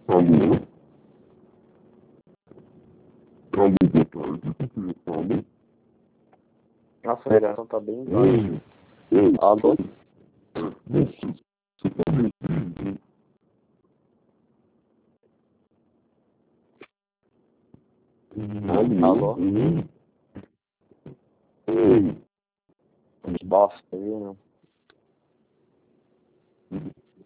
Alô? Alô, boa tarde. Com quem eu falo? Nossa, a ligação tá bem baixa. Oi, oi, Alô? moça, você tá me ouvindo? Alô? Alô? Oi, Que bosta, viu, meu? oi.